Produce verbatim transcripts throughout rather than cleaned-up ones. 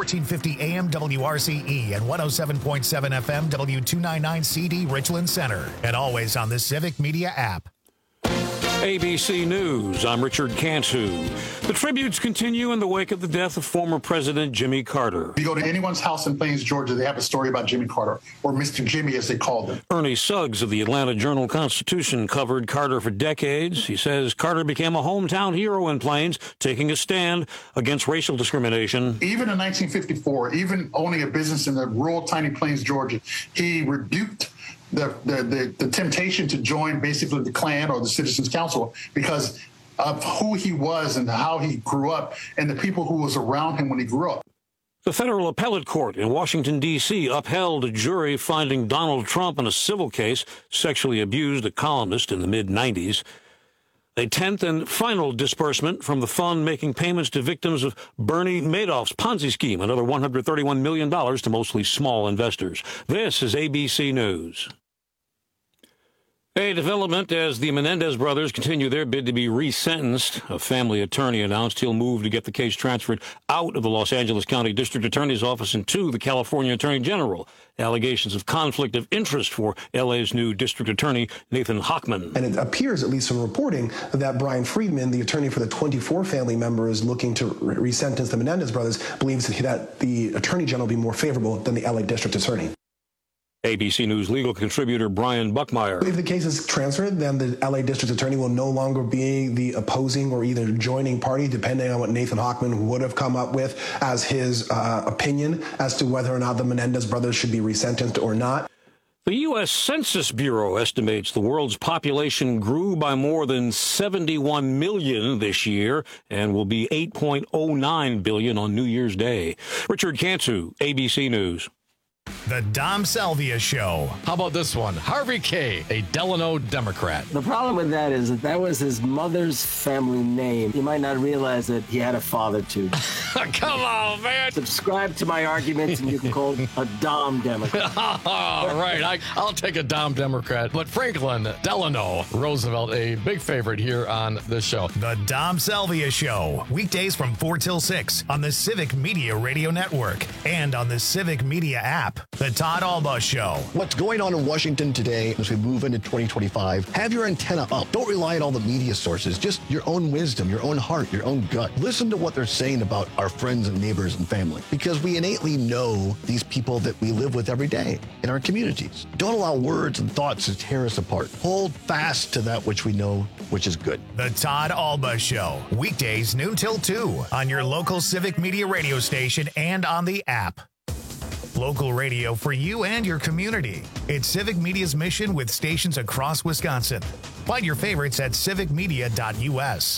fourteen fifty A M W R C E and one oh seven point seven F M W two ninety-nine C D Richland Center. And always on the Civic Media app. A B C News, I'm Richard Cantu. The tributes continue in the wake of the death of former President Jimmy Carter. If you go to anyone's house in Plains, Georgia, they have a story about Jimmy Carter, or Mister Jimmy as they called him. Ernie Suggs of the Atlanta Journal-Constitution covered Carter for decades. He says Carter became a hometown hero in Plains, taking a stand against racial discrimination. Even in nineteen fifty-four, even owning a business in the rural, tiny Plains, Georgia, he rebuked The, the, the, the temptation to join basically the Klan or the Citizens Council because of who he was and how he grew up and the people who was around him when he grew up. The federal appellate court in Washington, D C upheld a jury finding Donald Trump in a civil case sexually abused a columnist in the mid nineties. A tenth and final disbursement from the fund making payments to victims of Bernie Madoff's Ponzi scheme, another one hundred thirty-one million dollars to mostly small investors. This is A B C News. A development as the Menendez brothers continue their bid to be resentenced. A family attorney announced he'll move to get the case transferred out of the Los Angeles County District Attorney's Office and to the California Attorney General. Allegations of conflict of interest for L A's new District Attorney, Nathan Hochman. And it appears, at least from reporting, that Brian Friedman, the attorney for the twenty-four family members looking to re- resentence the Menendez brothers, believes that the Attorney General will be more favorable than the L A District Attorney. A B C News legal contributor Brian Buckmeyer. If the case is transferred, then the L A District Attorney will no longer be the opposing or either joining party, depending on what Nathan Hochman would have come up with as his uh, opinion as to whether or not the Menendez brothers should be resentenced or not. The U S Census Bureau estimates the world's population grew by more than seventy-one million this year and will be eight point oh nine billion on New Year's Day. Richard Cantu, A B C News. The Dom Salvia Show. How about this one? Harvey Kaye, a Delano Democrat. The problem with that is that that was his mother's family name. You might not realize that he had a father, too. Come on, man. Subscribe to my arguments and you can call it a Dom Democrat. All right, I, I'll take a Dom Democrat. But Franklin Delano Roosevelt, a big favorite here on this show. The Dom Salvia Show. Weekdays from four till six on the Civic Media Radio Network and on the Civic Media app. The Todd Alba Show. What's going on in Washington today as we move into twenty twenty-five? Have your antenna up. Don't rely on all the media sources. Just your own wisdom, your own heart, your own gut. Listen to what they're saying about our friends and neighbors and family, because we innately know these people that we live with every day in our communities. Don't allow words and thoughts to tear us apart. Hold fast to that which we know, which is good. The Todd Alba Show. Weekdays noon till two on your local Civic Media radio station and on the app. Local radio for you and your community. It's Civic Media's mission with stations across Wisconsin. Find your favorites at civic media dot U S.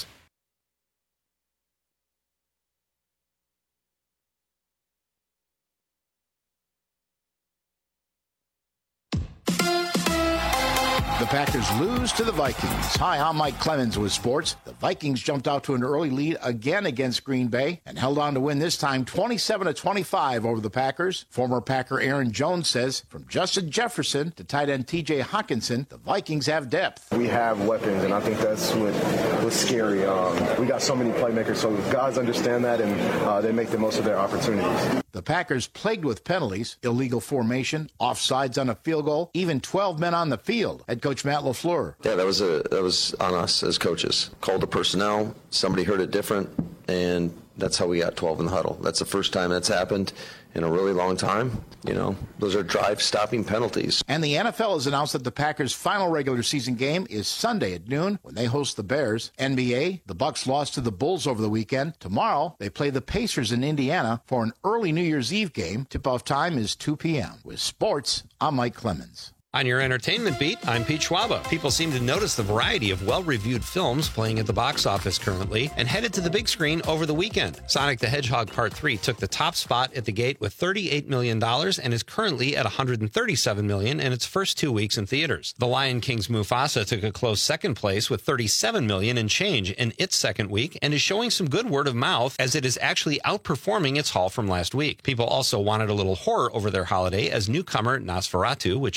The Packers lose to the Vikings. Hi, I'm Mike Clemens with sports. The Vikings jumped out to an early lead again against Green Bay and held on to win this time twenty-seven to twenty-five over the Packers. Former Packer Aaron Jones says, from Justin Jefferson to tight end T J Hawkinson, the Vikings have depth. We have weapons, and I think that's what was scary. Um, we got so many playmakers, so guys understand that, and uh, they make the most of their opportunities. The Packers plagued with penalties, illegal formation, offsides on a field goal, even twelve men on the field. Head coach Matt LaFleur. Yeah, that was a that was on us as coaches. Called the personnel. Somebody heard it different, and that's how we got twelve in the huddle. That's the first time that's happened in a really long time. You know, those are drive-stopping penalties. And the N F L has announced that the Packers' final regular season game is Sunday at noon when they host the Bears. N B A, the Bucks lost to the Bulls over the weekend. Tomorrow, they play the Pacers in Indiana for an early New Year's Eve game. Tip-off time is two p.m. With sports, I'm Mike Clemens. On your entertainment beat, I'm Pete Schwaba. People seem to notice the variety of well-reviewed films playing at the box office currently and headed to the big screen over the weekend. Sonic the Hedgehog Part three took the top spot at the gate with thirty-eight million dollars and is currently at one hundred thirty-seven million dollars in its first two weeks in theaters. The Lion King's Mufasa took a close second place with thirty-seven million dollars and change in its second week and is showing some good word of mouth as it is actually outperforming its haul from last week. People also wanted a little horror over their holiday as newcomer Nosferatu, which opened on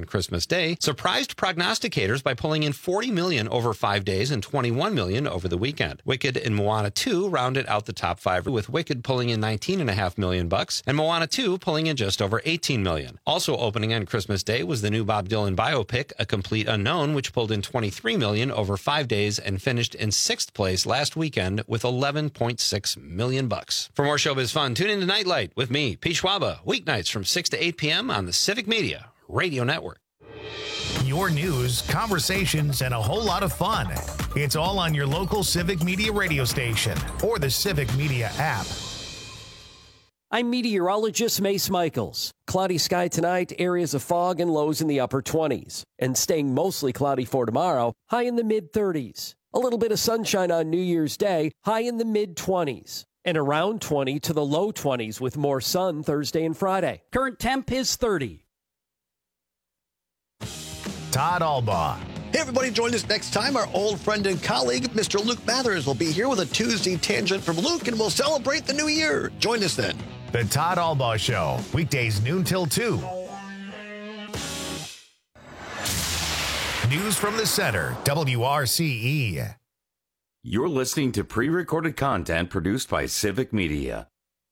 Christmas Day surprised prognosticators by pulling in forty million dollars over five days and twenty-one million dollars over the weekend. Wicked and Moana two rounded out the top five, with Wicked pulling in nineteen point five million dollars bucks and Moana two pulling in just over eighteen million dollars. Also opening on Christmas Day was the new Bob Dylan biopic, A Complete Unknown, which pulled in twenty-three million dollars over five days and finished in sixth place last weekend with eleven point six million dollars bucks. For more showbiz fun, tune in to Nightlight with me, Pete Schwaba, weeknights from six to eight p.m. on the Civic Media Radio Network. Your news, conversations, and a whole lot of fun. It's all on your local Civic Media radio station or the Civic Media app. I'm meteorologist Mace Michaels. Cloudy sky tonight, areas of fog and lows in the upper twenties. And staying mostly cloudy for tomorrow, high in the mid-thirties. A little bit of sunshine on New Year's Day, high in the mid-twenties. And around twenty to the low twenties with more sun Thursday and Friday. Current temp is thirty. Todd Albaugh. Hey, everybody, join us next time. Our old friend and colleague, Mister Luke Mathers, will be here with a Tuesday Tangent from Luke, and we'll celebrate the new year. Join us then. The Todd Albaugh Show, weekdays noon till two. News from the center, W R C E. You're listening to pre-recorded content produced by Civic Media.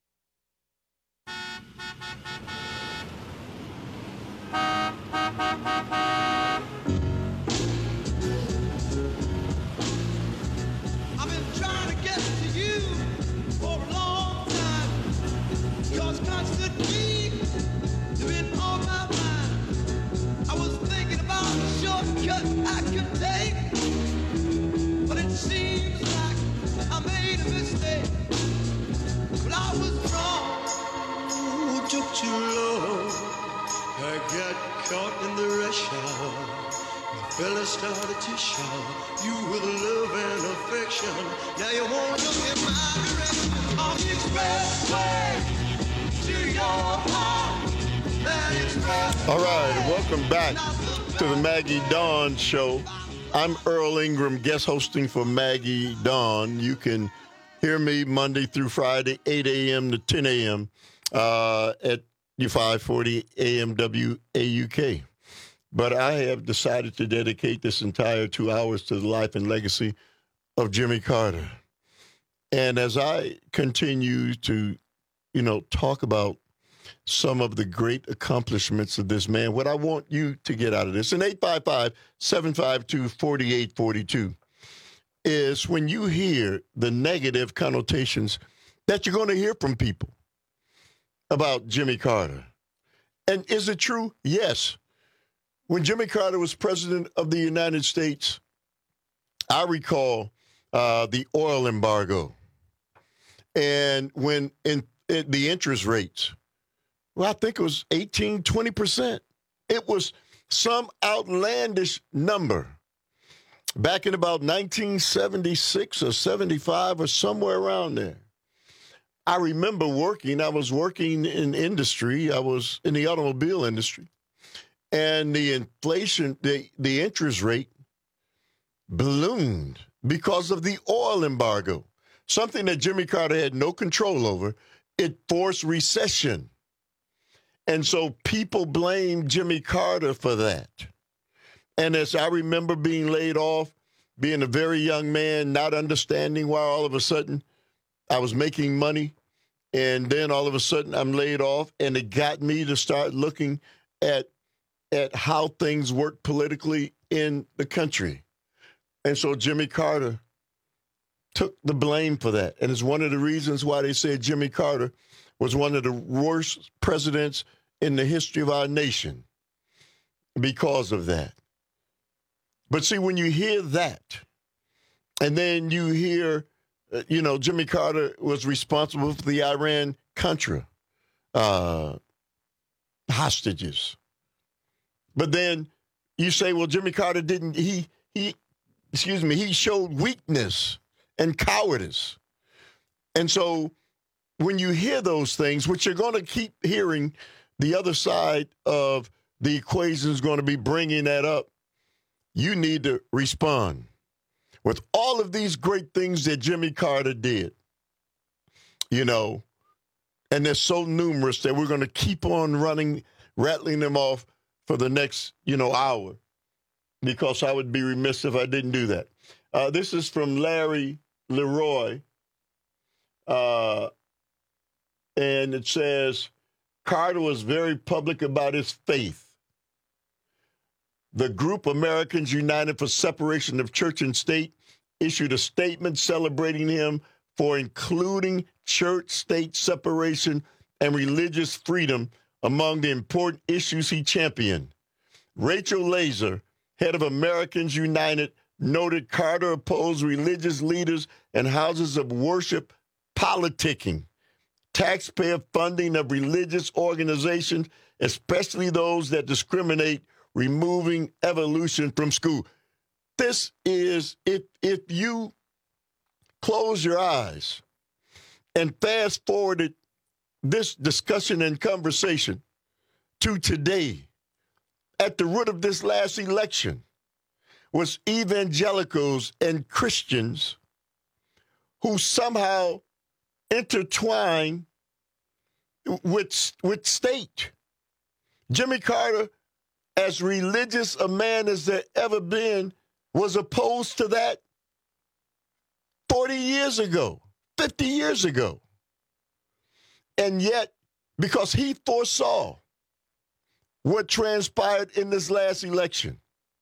Too low, I got caught in the rush hour. The fella started to shower you with love and affection. Now you won't look in my direction on the expressway to your heart. That expressway. All right, welcome back to the Maggie Dawn Show. I'm Earl Ingram, guest hosting for Maggie Dawn. You can hear me Monday through Friday, eight a.m. to ten a.m. Uh, at your five forty A M W A U K. But I have decided to dedicate this entire two hours to the life and legacy of Jimmy Carter. And as I continue to, you know, talk about some of the great accomplishments of this man, what I want you to get out of this, in eight five five, seven five two, four eight four two, is when you hear the negative connotations that you're going to hear from people about Jimmy Carter. And is it true? Yes. When Jimmy Carter was president of the United States, I recall uh, the oil embargo. And when in, in the interest rates, well, I think it was eighteen, twenty percent. It was some outlandish number. Back in about nineteen seventy-six or seventy-five or somewhere around there. I remember working, I was working in industry, I was in the automobile industry, and the inflation, the, the interest rate ballooned because of the oil embargo, something that Jimmy Carter had no control over. It forced recession. And so people blamed Jimmy Carter for that. And as I remember being laid off, being a very young man, not understanding why all of a sudden I was making money, and then all of a sudden I'm laid off, and it got me to start looking at at how things work politically in the country. And so Jimmy Carter took the blame for that. And it's one of the reasons why they said Jimmy Carter was one of the worst presidents in the history of our nation because of that. But see, when you hear that, and then you hear, uh, you know, Jimmy Carter was responsible for the Iran-Contra uh, hostages. But then you say, well, Jimmy Carter didn't, he, he, excuse me, he showed weakness and cowardice. And so when you hear those things, which you're going to keep hearing, the other side of the equation is going to be bringing that up, you need to respond. With all of these great things that Jimmy Carter did, you know, and they're so numerous that we're going to keep on running, rattling them off for the next, you know, hour, because I would be remiss if I didn't do that. Uh, this is from Larry Leroy, uh, and it says, Carter was very public about his faith. The group Americans United for Separation of Church and State issued a statement celebrating him for including church-state separation and religious freedom among the important issues he championed. Rachel Laser, head of Americans United, noted Carter opposed religious leaders and houses of worship politicking, taxpayer funding of religious organizations, especially those that discriminate, removing evolution from school. This is, if if you close your eyes and fast forwarded this discussion and conversation to today, at the root of this last election was evangelicals and Christians who somehow intertwine with, with state. Jimmy Carter, as religious a man as there ever been, was opposed to that forty years ago, fifty years ago. And yet, because he foresaw what transpired in this last election,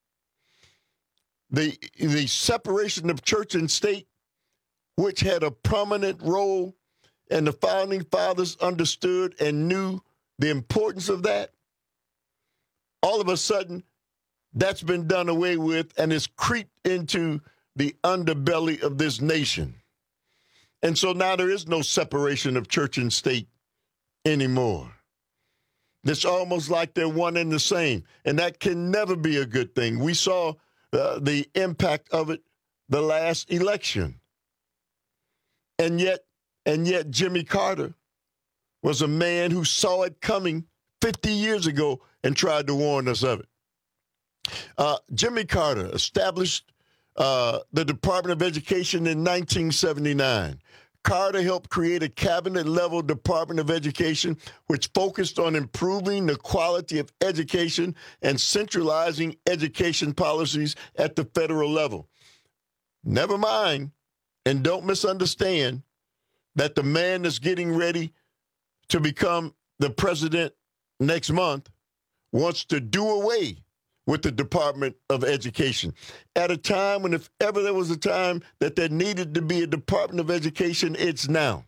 the, the separation of church and state, which had a prominent role, and the founding fathers understood and knew the importance of that, all of a sudden, that's been done away with and it's creeped into the underbelly of this nation. And so now there is no separation of church and state anymore. It's almost like they're one and the same, and that can never be a good thing. We saw uh, the impact of it the last election. And yet, and yet Jimmy Carter was a man who saw it coming fifty years ago and tried to warn us of it. Uh, Jimmy Carter established uh, the Department of Education in nineteen seventy-nine. Carter helped create a cabinet-level Department of Education which focused on improving the quality of education and centralizing education policies at the federal level. Never mind, and don't misunderstand, that the man that's getting ready to become the president next month wants to do away with the Department of Education at a time when, if ever there was a time that there needed to be a Department of Education, it's now.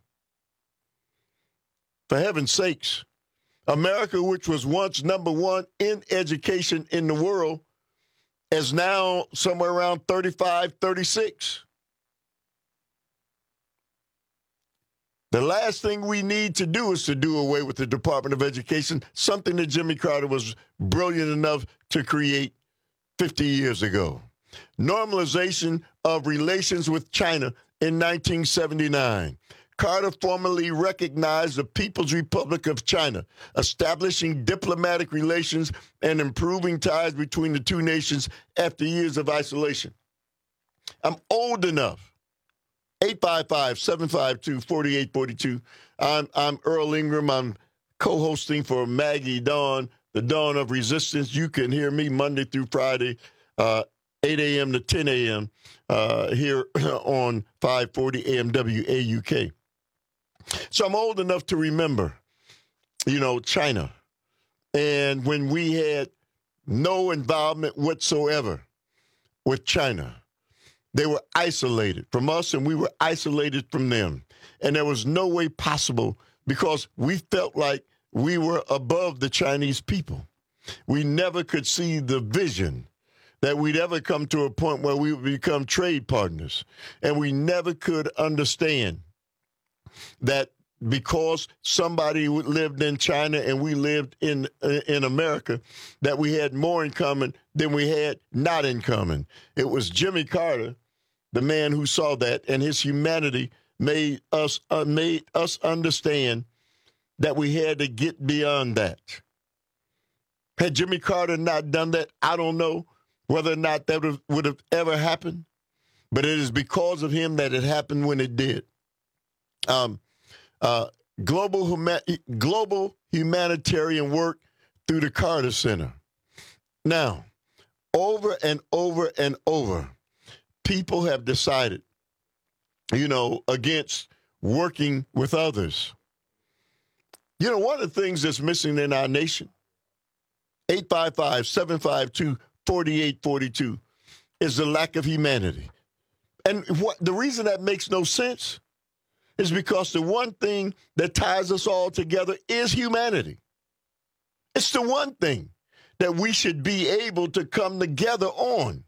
For heaven's sakes, America, which was once number one in education in the world, is now somewhere around thirty-five, thirty-six. The last thing we need to do is to do away with the Department of Education, something that Jimmy Carter was brilliant enough to create fifty years ago. Normalization of relations with China in nineteen seventy-nine. Carter formally recognized the People's Republic of China, establishing diplomatic relations and improving ties between the two nations after years of isolation. I'm old enough. eight five five, seven five two, four eight four two. I'm, I'm Earl Ingram. I'm co-hosting for Maggie Dawn, the Dawn of Resistance. You can hear me Monday through Friday, uh, eight a.m. to ten a.m. Uh, here on five forty A M W A U K. So I'm old enough to remember, you know, China. And when we had no involvement whatsoever with China. They were isolated from us, and we were isolated from them. And there was no way possible, because we felt like we were above the Chinese people. We never could see the vision that we'd ever come to a point where we would become trade partners. And we never could understand that because somebody lived in China and we lived in in America, that we had more in common than we had not in common. It was Jimmy Carter, the man who saw that, and his humanity made us uh, made us understand that we had to get beyond that. Had Jimmy Carter not done that, I don't know whether or not that would have, would have ever happened, but it is because of him that it happened when it did. Um, uh, global huma- global humanitarian work through the Carter Center. Now, over and over and over, people have decided, you know, against working with others. You know, one of the things that's missing in our nation, eight five five, seven five two, four eight four two, is the lack of humanity. And what the reason that makes no sense is because the one thing that ties us all together is humanity. It's the one thing that we should be able to come together on,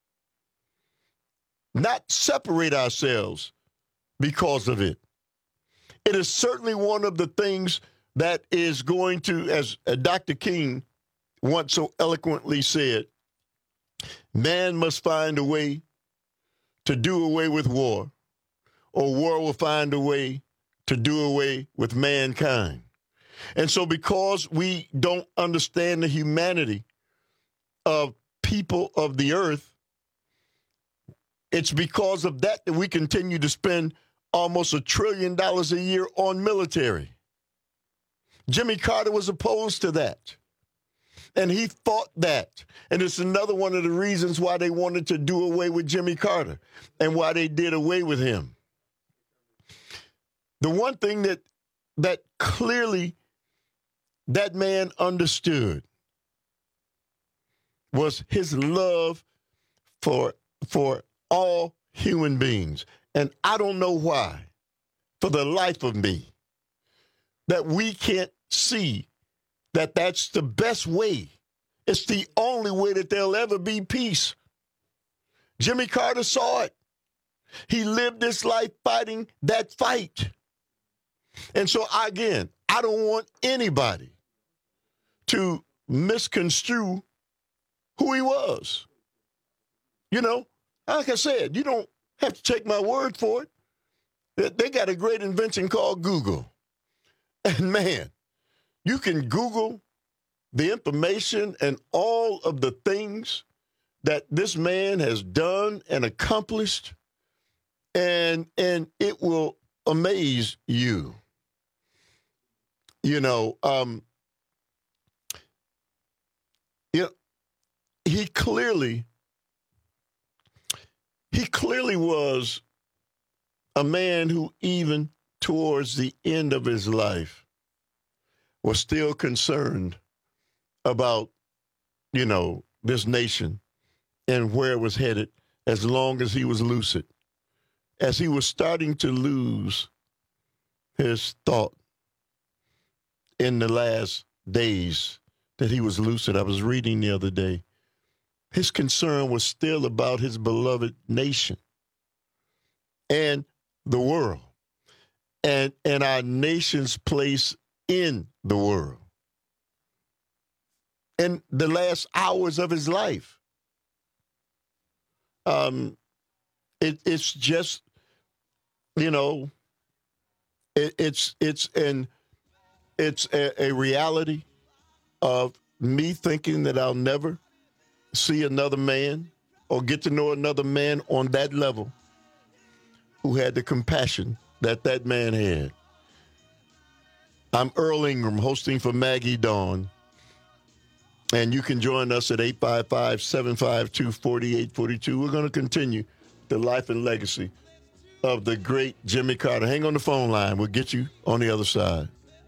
not separate ourselves because of it. It is certainly one of the things that is going to, as Doctor King once so eloquently said, man must find a way to do away with war, or war will find a way to do away with mankind. And so because we don't understand the humanity of people of the earth, it's because of that that we continue to spend almost a trillion dollars a year on military. Jimmy Carter was opposed to that. And he fought that. And it's another one of the reasons why they wanted to do away with Jimmy Carter and why they did away with him. The one thing that that clearly that man understood was his love for, for all human beings. And I don't know why, for the life of me, that we can't see that that's the best way. It's the only way that there'll ever be peace. Jimmy Carter saw it. He lived his life fighting that fight. And so, again, I don't want anybody to misconstrue who he was. You know, like I said, you don't have to take my word for it. They got a great invention called Google. And, man, you can Google the information and all of the things that this man has done and accomplished, and and it will amaze you. You know, um, you know, he clearly, he clearly was a man who even towards the end of his life was still concerned about, you know, this nation and where it was headed as long as he was lucid. As he was starting to lose his thought in the last days that he was lucid, I was reading the other day, his concern was still about his beloved nation and the world and, and our nation's place in the world. In the last hours of his life. Um, it, it's just, you know, it, it's it's an it's a, a reality of me thinking that I'll never see another man or get to know another man on that level who had the compassion that that man had. I'm Earl Ingram, hosting for Maggie Dawn. And you can join us at eight five five, seven five two, four eight four two. We're going to continue the life and legacy of the great Jimmy Carter. Hang on the phone line. We'll get you on the other side.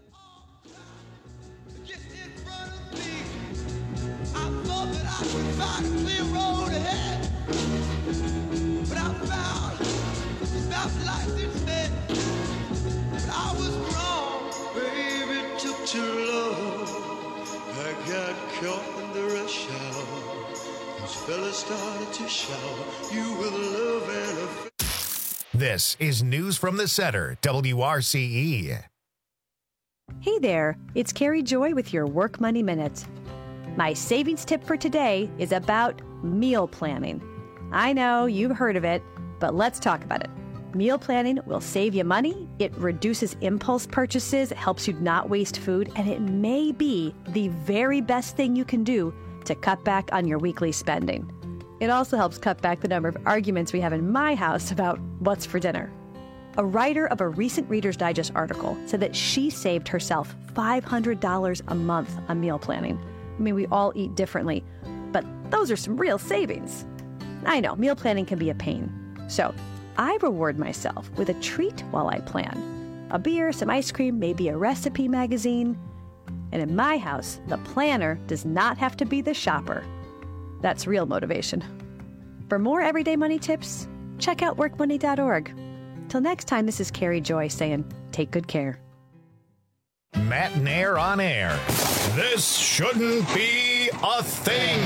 Caught in the rush hour, those fellas started to shower you with love and affection. This is News from the Center, W R C E. Hey there, it's Carrie Joy with your Work Money Minute. My savings tip for today is about meal planning. I know you've heard of it, but let's talk about it. Meal planning will save you money, it reduces impulse purchases, it helps you not waste food, and it may be the very best thing you can do to cut back on your weekly spending. It also helps cut back the number of arguments we have in my house about what's for dinner. A writer of a recent Reader's Digest article said that she saved herself five hundred dollars a month on meal planning. I mean, we all eat differently, Those are some real savings. I know, meal planning can be a pain. So I reward myself with a treat while I plan. A beer, some ice cream, maybe a recipe magazine. And in my house, the planner does not have to be the shopper. That's real motivation. For more everyday money tips, check out work money dot org. Till next time, this is Carrie Joy saying, take good care. Matt Nair on air. This shouldn't be a thing.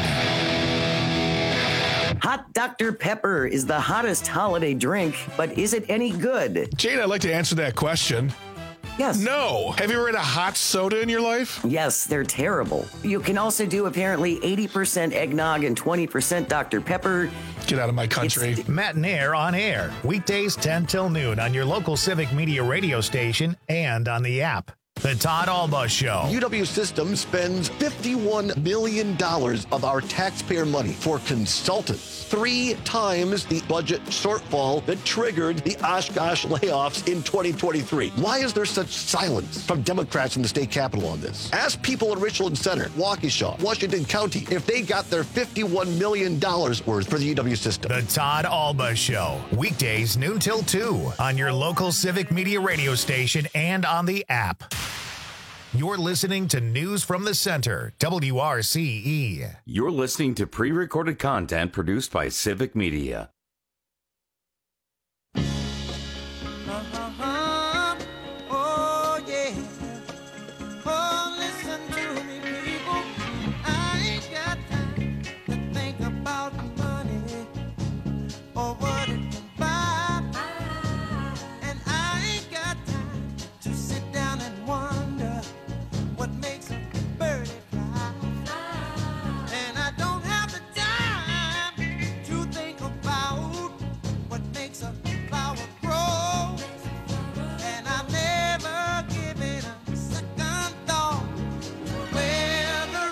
Hot Doctor Pepper is the hottest holiday drink, but is it any good? Jane, I'd like to answer that question. Yes. No. Have you ever had a hot soda in your life? Yes, they're terrible. You can also do apparently eighty percent eggnog and twenty percent Doctor Pepper. Get out of my country. It's Matt Nair on air. Weekdays ten till noon on your local Civic Media radio station and on the app. The Todd Alba Show. U W Systems spends fifty-one million dollars of our taxpayer money for consultants, three times the budget shortfall that triggered the Oshkosh layoffs in twenty twenty-three. Why is there such silence from Democrats in the state capitol on this? Ask people in Richland Center, Waukesha, Washington County, if they got their fifty-one million dollars worth for the U W system. The Todd Alba Show. Weekdays noon till two on your local Civic Media radio station and on the app. You're listening to News from the Center, W R C E. You're listening to pre-recorded content produced by Civic Media. Uh-huh. Oh, yeah. Oh, listen to me, people. I ain't got time to think about money or what it can buy. And I ain't got time to sit down and wonder what makes a birdie fly. And I don't have the time to think about what makes a flower grow. And I've never given a second thought where the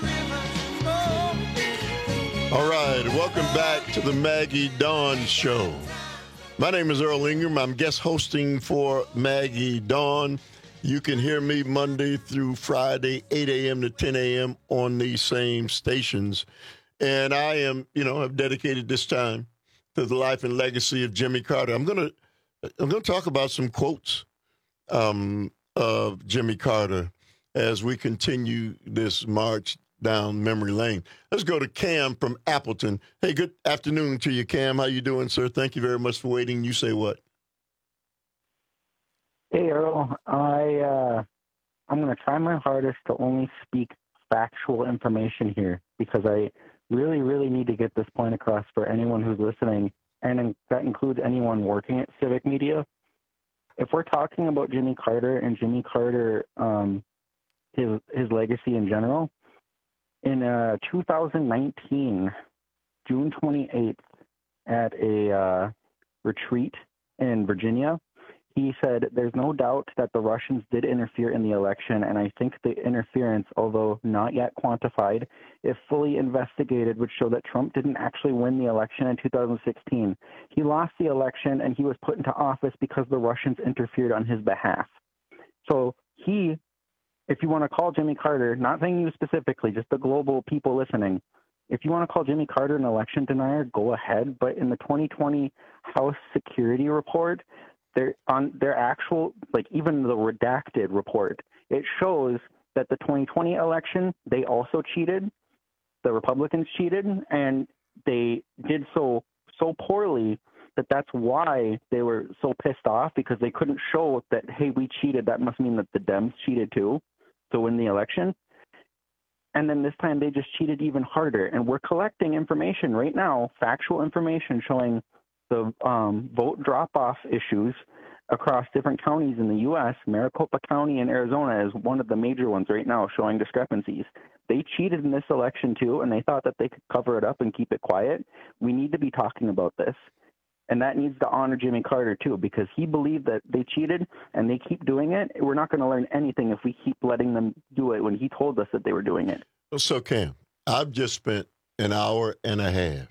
rivers flow. All right, welcome back to the Maggie Dawn Show. My name is Earl Ingram. I'm guest hosting for Maggie Dawn. You can hear me Monday through Friday, eight a.m. to ten a.m. on these same stations. And I am, you know, I've dedicated this time to the life and legacy of Jimmy Carter. I'm gonna, I'm gonna talk about some quotes um, of Jimmy Carter as we continue this march down memory lane. Let's go to Cam from Appleton. Hey, good afternoon to you, Cam. How you doing, sir? Thank you very much for waiting. You say what? Hey, Earl. I, uh, I'm going to try my hardest to only speak factual information here because I really, really need to get this point across for anyone who's listening, and that includes anyone working at Civic Media. If we're talking about Jimmy Carter and Jimmy Carter, um, his his legacy in general, in uh, two thousand nineteen, June twenty-eighth, at a uh, retreat in Virginia, he said, "There's no doubt that the Russians did interfere in the election, and I think the interference, although not yet quantified, if fully investigated, would show that Trump didn't actually win the election in two thousand sixteen. He lost the election, and he was put into office because the Russians interfered on his behalf." So he, if you want to call Jimmy Carter, not saying you specifically, just the global people listening, if you want to call Jimmy Carter an election denier, go ahead. But in the twenty twenty House Security Report, They're on their actual, like even the redacted report, it shows that the twenty twenty election, they also cheated. The Republicans cheated, and they did so so poorly that that's why they were so pissed off, because they couldn't show that, hey, we cheated. That must mean that the Dems cheated too to win the election. And then this time they just cheated even harder. And we're collecting information right now, factual information showing the um, vote drop-off issues across different counties in the U S. Maricopa County in Arizona is one of the major ones right now showing discrepancies. They cheated in this election too, and they thought that they could cover it up and keep it quiet. We need to be talking about this. And that needs to honor Jimmy Carter too, because he believed that they cheated and they keep doing it. We're not going to learn anything if we keep letting them do it when he told us that they were doing it. So, Cam, I've just spent an hour and a half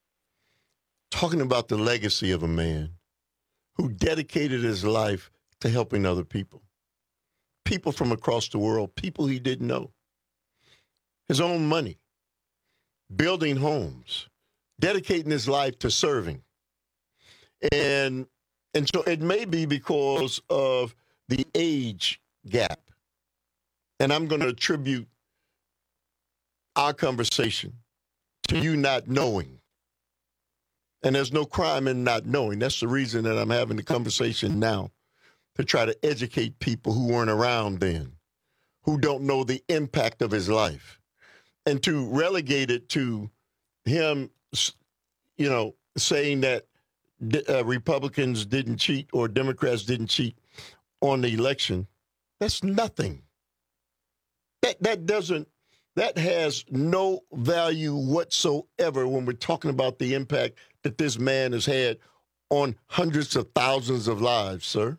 talking about the legacy of a man who dedicated his life to helping other people, people from across the world, people he didn't know, his own money building homes, dedicating his life to serving. And and so it may be because of the age gap. And I'm going to attribute our conversation to you not knowing. And there's no crime in not knowing. That's the reason that I'm having the conversation now, to try to educate people who weren't around then, who don't know the impact of his life, and to relegate it to him, you know, saying that uh, Republicans didn't cheat or Democrats didn't cheat on the election. That's nothing. That that doesn't, that has no value whatsoever when we're talking about the impact that this man has had on hundreds of thousands of lives, sir.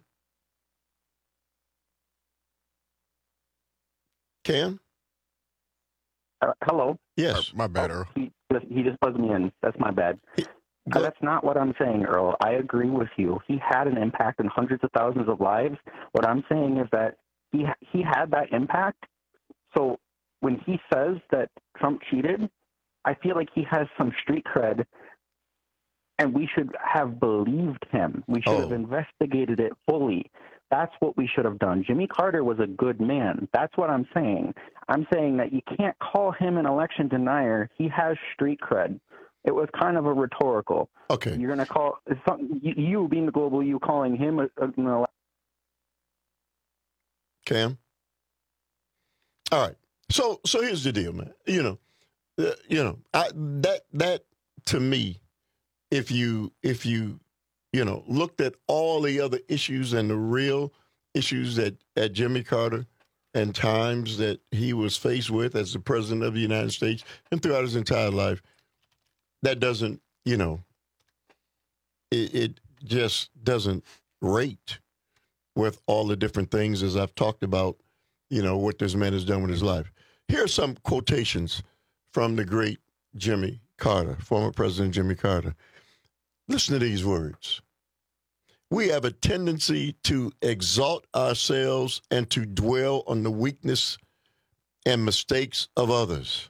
Cam? Uh, hello? Yes. My bad, Earl. He, he just buzzed me in. That's my bad. Uh, that's not what I'm saying, Earl. I agree with you. He had an impact on hundreds of thousands of lives. What I'm saying is that he he had that impact. So when he says that Trump cheated, I feel like he has some street cred, and we should have believed him. We should Oh. have investigated it fully. That's what we should have done. Jimmy Carter was a good man. That's what I'm saying. I'm saying that you can't call him an election denier. He has street cred. It was kind of a rhetorical. Okay. You're going to call some, you, you being the global you calling him a, a, an election. Cam? All right. So so here's the deal, man. You know, uh, you know, I, that that to me, if you if you you know looked at all the other issues and the real issues that at Jimmy Carter and times that he was faced with as the president of the United States and throughout his entire life, that doesn't, you know, it, it just doesn't rate with all the different things as I've talked about, you know, what this man has done with his life. Here are some quotations from the great Jimmy Carter, former President Jimmy Carter. Listen to these words. We have a tendency to exalt ourselves and to dwell on the weakness and mistakes of others.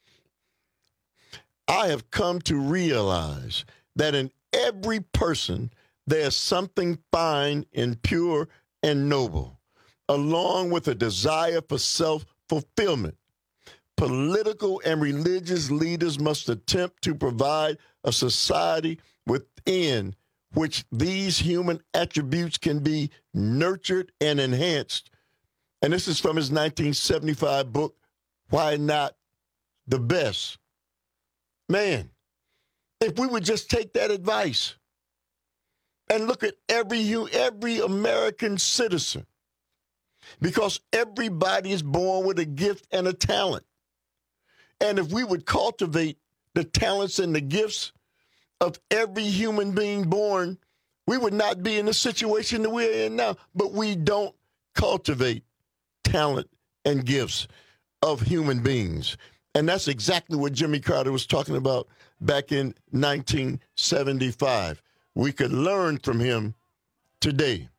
I have come to realize that in every person there's something fine and pure and noble, along with a desire for self-fulfillment. Political and religious leaders must attempt to provide a society within which these human attributes can be nurtured and enhanced. And this is from his nineteen seventy-five book, Why Not the Best? Man, if we would just take that advice and look at every every American citizen, because everybody is born with a gift and a talent. And if we would cultivate the talents and the gifts of every human being born, we would not be in the situation that we're in now. But we don't cultivate talent and gifts of human beings. And that's exactly what Jimmy Carter was talking about back in nineteen seventy-five. We could learn from him today.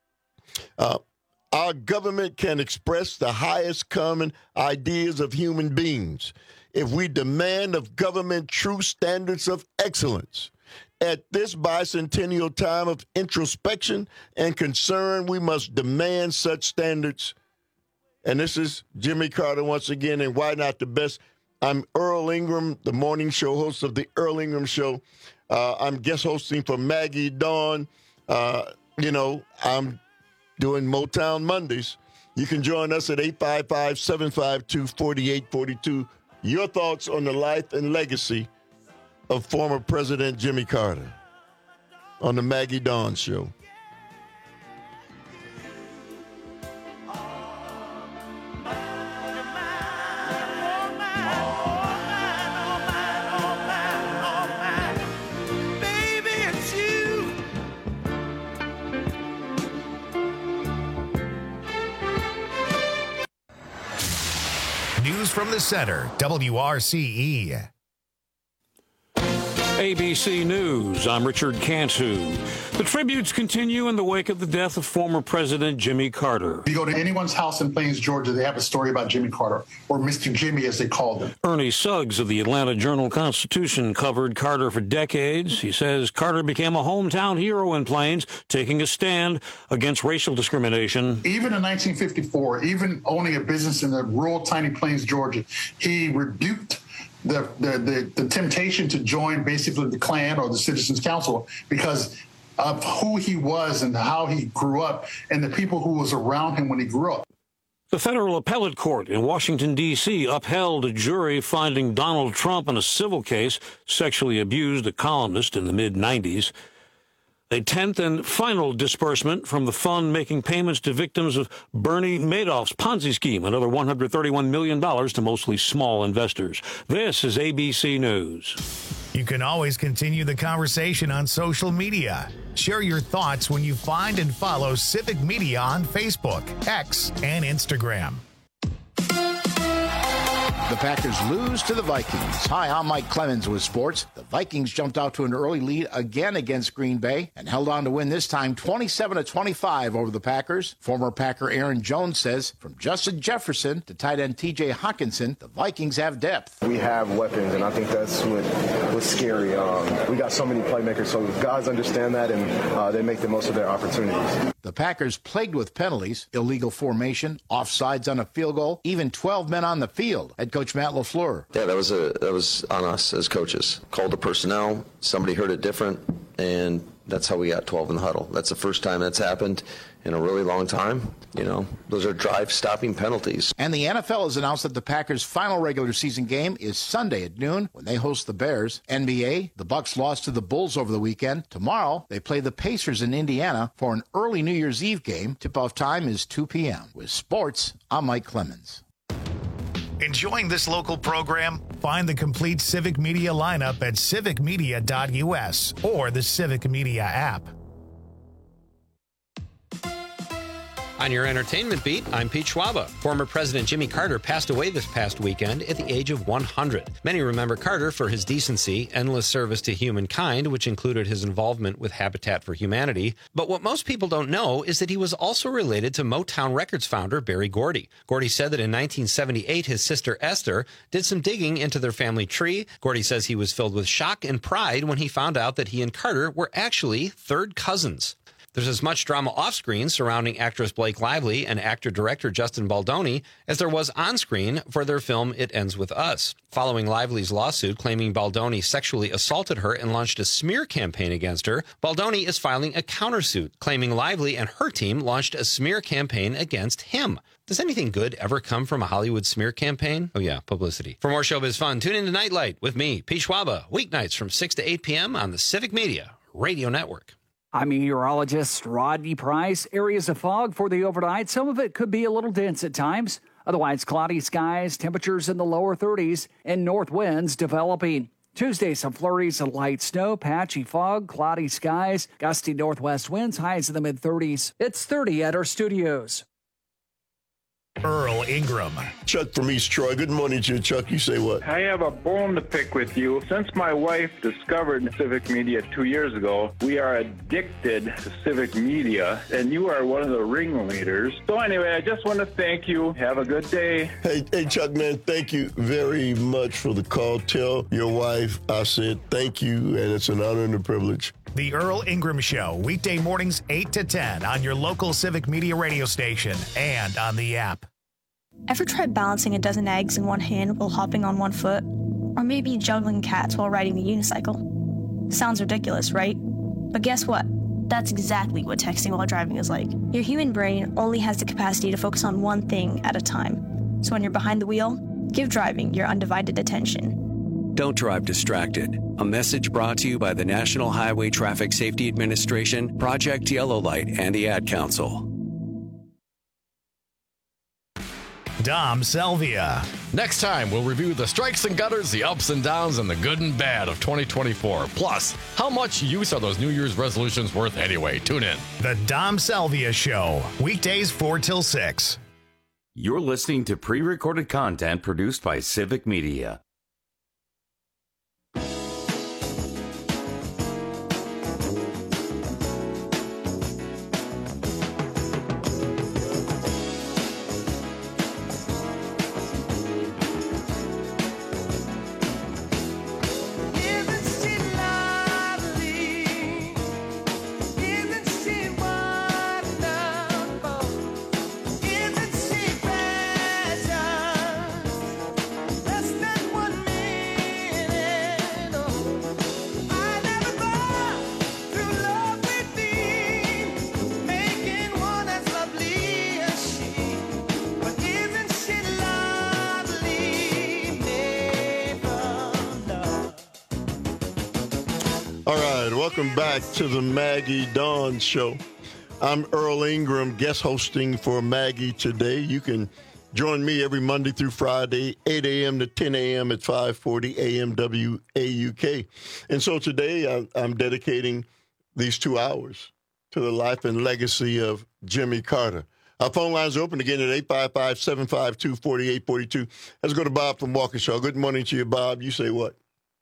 Uh, our government can express the highest common ideas of human beings if we demand of government true standards of excellence. At this bicentennial time of introspection and concern, we must demand such standards. And this is Jimmy Carter once again, and Why Not the Best? I'm Earl Ingram, the morning show host of the Earl Ingram Show. Uh, I'm guest hosting for Maggie Dawn. Uh, you know, I'm doing Motown Mondays. You can join us at eight five five, seven five two, four eight four two. Your thoughts on the life and legacy of former President Jimmy Carter on the Maggie Dawn Show. News from the center, W R C E. A B C News, I'm Richard Cantu. The tributes continue in the wake of the death of former President Jimmy Carter. If you go to anyone's house in Plains, Georgia, they have a story about Jimmy Carter, or Mister Jimmy as they called him. Ernie Suggs of the Atlanta Journal-Constitution covered Carter for decades. He says Carter became a hometown hero in Plains, taking a stand against racial discrimination. Even in nineteen fifty-four, even owning a business in the rural tiny Plains, Georgia, he rebuked The, the the the temptation to join basically the Klan or the Citizens Council because of who he was and how he grew up and the people who was around him when he grew up. The federal appellate court in Washington, D C upheld a jury finding Donald Trump in a civil case sexually abused a columnist in the mid nineties. A tenth and final disbursement from the fund making payments to victims of Bernie Madoff's Ponzi scheme, another one hundred thirty-one million dollars to mostly small investors. This is A B C News. You can always continue the conversation on social media. Share your thoughts when you find and follow Civic Media on Facebook, X, and Instagram. The Packers lose to the Vikings. Hi, I'm Mike Clemens with sports. The Vikings jumped out to an early lead again against Green Bay and held on to win this time twenty-seven to twenty-five over the Packers. Former Packer Aaron Jones says, from Justin Jefferson to tight end T J Hawkinson, the Vikings have depth. We have weapons, and I think that's what was scary. Um, we got so many playmakers, so guys understand that, and uh, they make the most of their opportunities. The Packers plagued with penalties, illegal formation, offsides on a field goal, even twelve men on the field. Head coach Matt LaFleur. Yeah, that was a that was on us as coaches. Called the personnel. Somebody heard it different, and that's how we got twelve in the huddle. That's the first time that's happened in a really long time. You know, those are drive-stopping penalties. And the N F L has announced that the Packers' final regular season game is Sunday at noon when they host the Bears. N B A, the Bucks lost to the Bulls over the weekend. Tomorrow, they play the Pacers in Indiana for an early New Year's Eve game. Tip-off time is two p.m. With sports, I'm Mike Clemens. Enjoying this local program? Find the complete Civic Media lineup at civic media dot u s or the Civic Media app. On your entertainment beat, I'm Pete Schwaba. Former President Jimmy Carter passed away this past weekend at the age of one hundred. Many remember Carter for his decency, endless service to humankind, which included his involvement with Habitat for Humanity. But what most people don't know is that he was also related to Motown Records founder Berry Gordy. Gordy said that in nineteen seventy-eight, his sister Esther did some digging into their family tree. Gordy says he was filled with shock and pride when he found out that he and Carter were actually third cousins. There's as much drama off-screen surrounding actress Blake Lively and actor-director Justin Baldoni as there was on-screen for their film It Ends With Us. Following Lively's lawsuit claiming Baldoni sexually assaulted her and launched a smear campaign against her, Baldoni is filing a countersuit claiming Lively and her team launched a smear campaign against him. Does anything good ever come from a Hollywood smear campaign? Oh yeah, publicity. For more showbiz fun, tune in to Nightlight with me, Pete Schwaba, weeknights from six to eight p.m. on the Civic Media Radio Network. I'm meteorologist Rodney Price. Areas of fog for the overnight. Some of it could be a little dense at times. Otherwise, cloudy skies, temperatures in the lower thirties, and north winds developing. Tuesday, some flurries of light snow, patchy fog, cloudy skies, gusty northwest winds, highs in the mid-thirties. It's thirty at our studios. Earl Ingram. Chuck from East Troy. Good morning to you, Chuck. You say what? I have a bone to pick with you. Since my wife discovered Civic Media two years ago, we are addicted to Civic Media, and you are one of the ringleaders. So anyway, I just want to thank you. Have a good day. Hey, hey, Chuck, man, thank you very much for the call. Tell your wife I said thank you, and it's an honor and a privilege. The Earl Ingram Show, weekday mornings eight to ten on your local Civic Media radio station and on the app. Ever tried balancing a dozen eggs in one hand while hopping on one foot? Or maybe juggling cats while riding a unicycle? Sounds ridiculous, right? But guess what? That's exactly what texting while driving is like. Your human brain only has the capacity to focus on one thing at a time. So when you're behind the wheel, give driving your undivided attention. Don't drive distracted. A message brought to you by the National Highway Traffic Safety Administration, Project Yellow Light, and the Ad Council. Dom Selvia. Next time, we'll review the strikes and gutters, the ups and downs, and the good and bad of twenty twenty-four. Plus, how much use are those New Year's resolutions worth anyway? Tune in. The Dom Selvia Show, weekdays four till six. You're listening to pre-recorded content produced by Civic Media. right, welcome back to the Maggie Dawn Show. I'm Earl Ingram, guest hosting for Maggie today. You can join me every Monday through Friday, eight a.m. to ten a.m. at five forty A M W A U K. And so today I'm dedicating these two hours to the life and legacy of Jimmy Carter. Our phone lines are open again at eight five five, seven five two, four eight four two. Let's go to Bob from Waukesha. Good morning to you, Bob. You say what?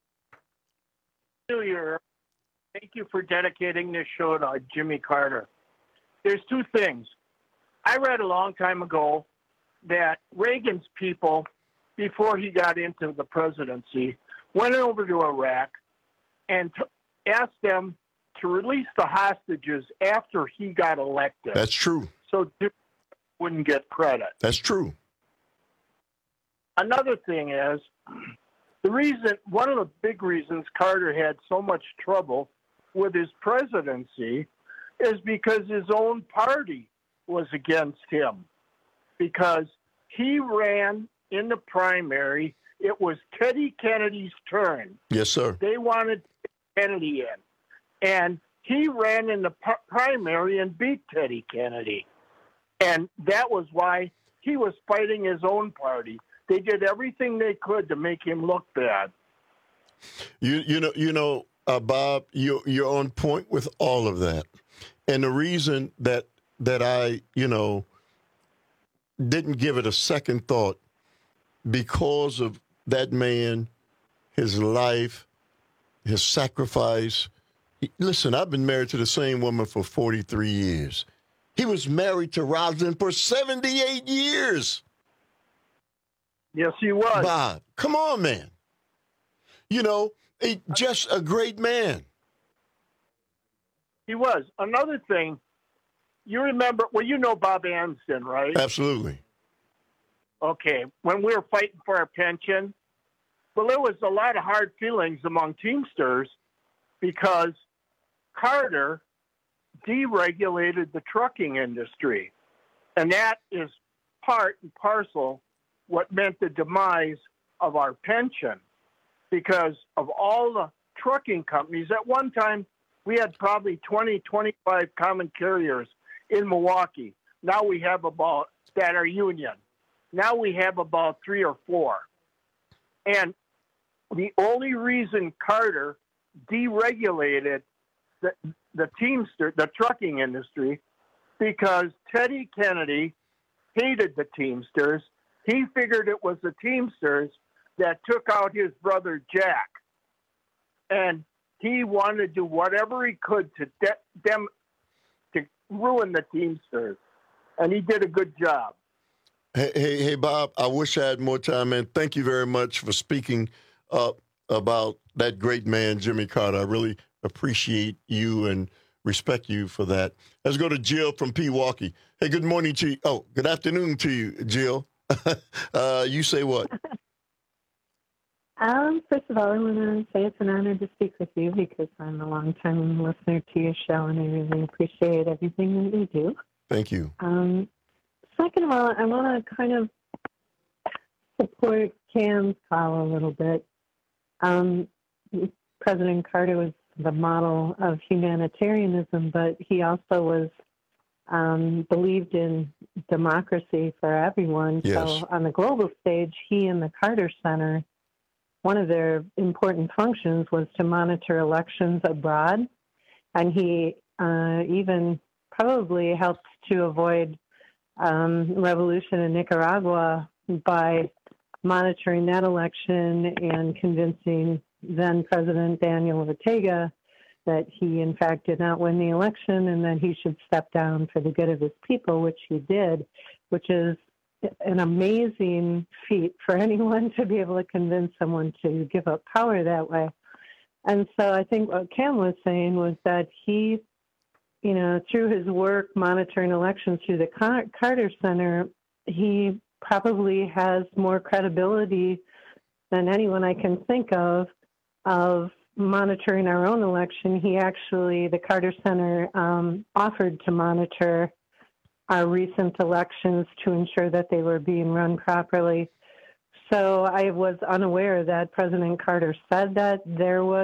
New Year. Thank you for dedicating this show to Jimmy Carter. There's two things. I read a long time ago that Reagan's people, before he got into the presidency, went over to Iraq and t- asked them to release the hostages after he got elected. That's true. So Jimmy wouldn't get credit. That's true. Another thing is, the reason, one of the big reasons Carter had so much trouble with his presidency is because his own party was against him. Because he ran in the primary, it was Teddy Kennedy's turn. Yes, sir. They wanted Kennedy in. And he ran in the p- primary and beat Teddy Kennedy. And that was why he was fighting his own party. They did everything they could to make him look bad. You you know you know uh, Bob, you you're on point with all of that, and the reason that that I you know didn't give it a second thought because of that man, his life, his sacrifice. Listen, I've been married to the same woman for forty-three years. He was married to Rosalind for seventy-eight years. Yes, he was. Bob, come on, man. You know, he, just a great man. He was. Another thing, you remember, well, you know Bob Anston, right? Absolutely. Okay. When we were fighting for our pension, well, there was a lot of hard feelings among Teamsters because Carter deregulated the trucking industry. And that is part and parcel what meant the demise of our pension, because of all the trucking companies. At one time, we had probably twenty, twenty-five common carriers in Milwaukee. Now we have about, that are union. Now we have about three or four. And the only reason Carter deregulated the, the Teamster, the trucking industry, because Teddy Kennedy hated the Teamsters. He figured it was the Teamsters that took out his brother Jack. And he wanted to do whatever he could to de- dem- to ruin the Teamsters. And he did a good job. Hey, hey, hey, Bob, I wish I had more time, man. Thank you very much for speaking up about that great man, Jimmy Carter. I really appreciate you and respect you for that. Let's go to Jill from Pewaukee. Hey, good morning to you. Oh, good afternoon to you, Jill. uh, you say what? Um, first of all, I want to say it's an honor to speak with you because I'm a long-time listener to your show, and I really appreciate everything that you do. Thank you. Um, second of all, I want to kind of support Cam's call a little bit. Um, President Carter was the model of humanitarianism, but he also was um, believed in democracy for everyone. Yes. So on the global stage, he and the Carter Center, one of their important functions was to monitor elections abroad. And he uh, even probably helped to avoid um, revolution in Nicaragua by monitoring that election and convincing then President Daniel Ortega that he, in fact, did not win the election and that he should step down for the good of his people, which he did, which is an amazing feat for anyone to be able to convince someone to give up power that way. And so I think what Cam was saying was that he, you know, through his work monitoring elections through the Car- Carter Center, he probably has more credibility than anyone I can think of of monitoring our own election. He actually, the Carter Center um, offered to monitor our recent elections to ensure that they were being run properly. So I was unaware that President Carter said that there was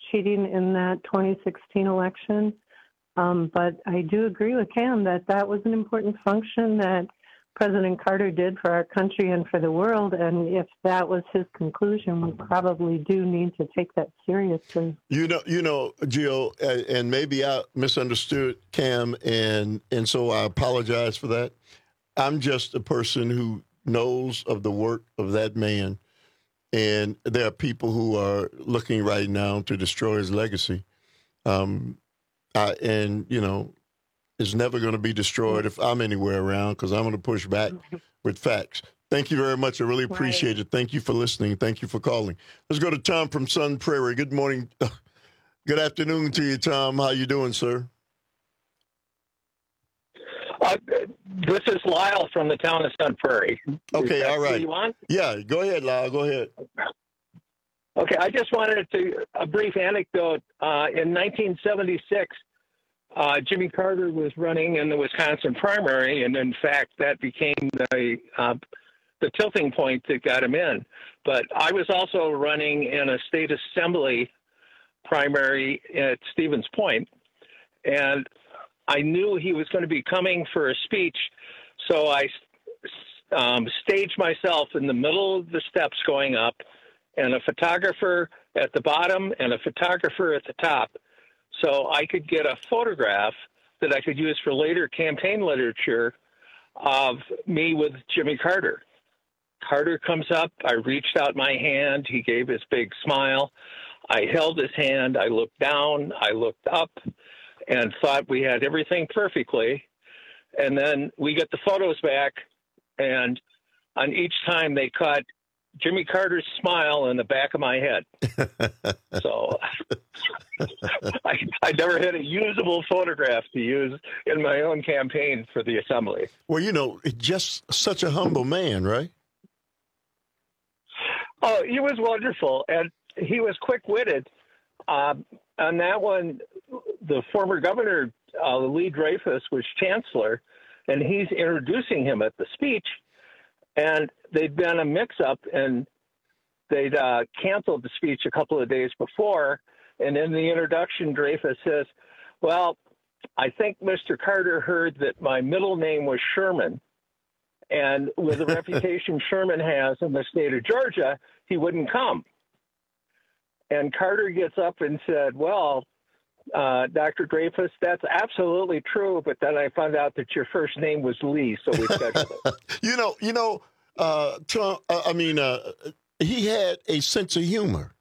cheating in that twenty sixteen election. Um, but I do agree with Cam that that was an important function that President Carter did for our country and for the world. And if that was his conclusion, we probably do need to take that seriously. You know, you know, Jill, and maybe I misunderstood Cam, and and so I apologize for that. I'm just a person who knows of the work of that man, and there are people who are looking right now to destroy his legacy. Um, I, and, you know, it's never going to be destroyed if I'm anywhere around, because I'm going to push back with facts. Thank you very much. I really appreciate right. it. Thank you for listening. Thank you for calling. Let's go to Tom from Sun Prairie. Good morning. Good afternoon to you, Tom. How you doing, sir? Uh, this is Lyle from the town of Sun Prairie. Okay, all right. You want? Yeah, go ahead, Lyle. Go ahead. Okay, I just wanted to a brief anecdote. Uh, in nineteen seventy-six, uh, Jimmy Carter was running in the Wisconsin primary, and in fact, that became the uh, the tilting point that got him in. But I was also running in a state assembly primary at Stevens Point, and I knew he was going to be coming for a speech, so I um, staged myself in the middle of the steps going up, and a photographer at the bottom and a photographer at the top, so I could get a photograph that I could use for later campaign literature of me with Jimmy Carter. Carter comes up, I reached out my hand, he gave his big smile, I held his hand, I looked down, I looked up, and thought we had everything perfectly. And then we get the photos back, and on each time they caught Jimmy Carter's smile in the back of my head. So I, I never had a usable photograph to use in my own campaign for the assembly. Well, you know, just such a humble man, right? Oh, he was wonderful, and he was quick-witted. Um, on that one, the former governor, uh, Lee Dreyfus, was chancellor, and he's introducing him at the speech. And they'd been a mix-up, and they'd uh, canceled the speech a couple of days before. And in the introduction, Dreyfus says, well, I think Mister Carter heard that my middle name was Sherman. And with the reputation Sherman has in the state of Georgia, he wouldn't come. And Carter gets up and said, well, uh, Doctor Dreyfus, that's absolutely true. But then I found out that your first name was Lee, so we scheduled it. you know, you know, uh, Tom, uh, I mean, uh, he had a sense of humor.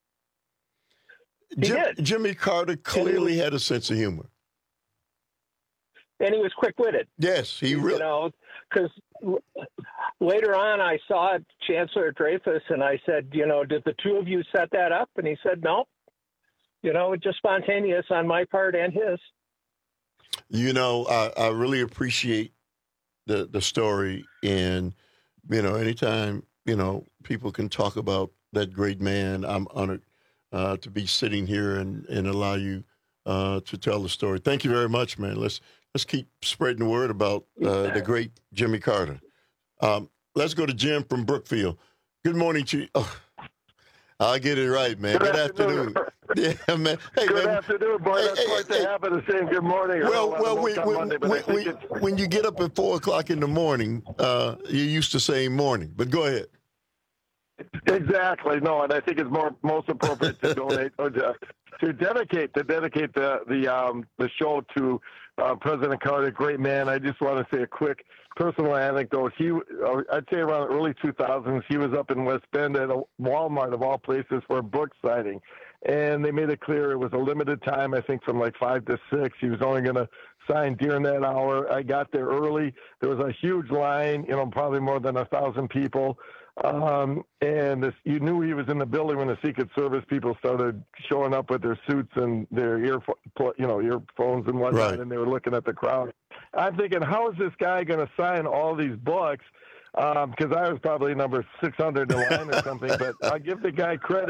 He Jim, did. Jimmy Carter clearly had a sense of humor. And he was quick-witted. Yes, he really. You know, because later on I saw Chancellor Dreyfus, and I said, you know, did the two of you set that up? And he said, no. You know, it's just spontaneous on my part and his. You know, I, I really appreciate the the story, and you know, anytime you know people can talk about that great man, I'm honored uh, to be sitting here and and allow you uh, to tell the story. Thank you very much, man. Let's let's keep spreading the word about uh, the great Jimmy Carter. Um, let's go to Jim from Brookfield. Good morning to you. Oh, I'll get it right, man. Good, good afternoon. afternoon. Yeah, man. Hey, good man. afternoon, boy. Hey, That's hey, quite hey. the habit of saying good morning. Well, well, we, we, Monday, we, we, when you get up at four o'clock in the morning, uh, you're used to saying morning. But go ahead. Exactly. No, and I think it's more most appropriate to donate or to, to dedicate to dedicate the the um, the show to uh, President Carter, great man. I just want to say a quick personal anecdote. He, uh, I'd say around the early two thousands, he was up in West Bend at a Walmart of all places for a book signing. And they made it clear it was a limited time, I think from like five to six. He was only going to sign during that hour. I got there early. There was a huge line, you know, probably more than a thousand people. Um, and this, you knew he was in the building when the Secret Service people started showing up with their suits and their ear, you know, earphones and whatnot, right. And they were looking at the crowd. I'm thinking, how is this guy going to sign all these books? Because um, I was probably number six hundred in line or something. But I give the guy credit.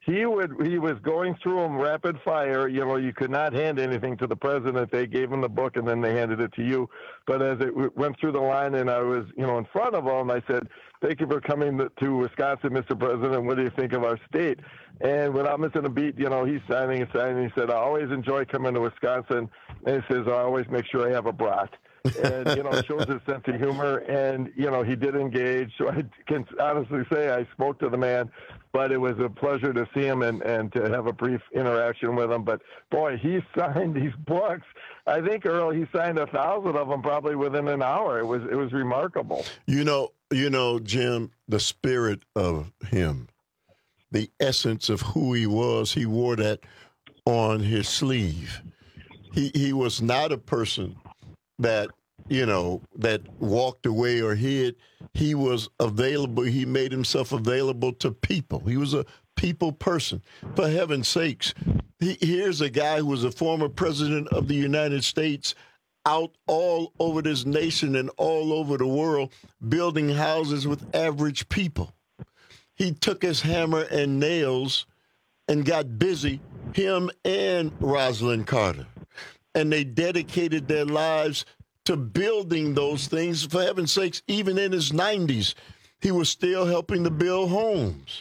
he would he was going through them rapid fire. You know, you could not hand anything to the president. They gave him the book and then they handed it to you. But as it w- went through the line and I was, you know, in front of him, I said, "Thank you for coming to Wisconsin, Mister President. What do you think of our state?" And without missing a beat, you know, he's signing and signing. He said, "I always enjoy coming to Wisconsin." And he says, "I always make sure I have a brat." And, you know, it shows his sense of humor. And, you know, he did engage. So I can honestly say I spoke to the man, but it was a pleasure to see him and, and to have a brief interaction with him. But, boy, he signed these books. I think, Earl, he signed a thousand of them probably within an hour. It was it was remarkable. You know, you know, Jim, the spirit of him, the essence of who he was, he wore that on his sleeve. He he was not a person that, you know, that walked away or hid. He was available. He made himself available to people. He was a people person. For heaven's sakes, he, here's a guy who was a former president of the United States out all over this nation and all over the world building houses with average people. He took his hammer and nails and got busy, him and Rosalind Carter. And they dedicated their lives to building those things. For heaven's sakes, even in his nineties, he was still helping to build homes.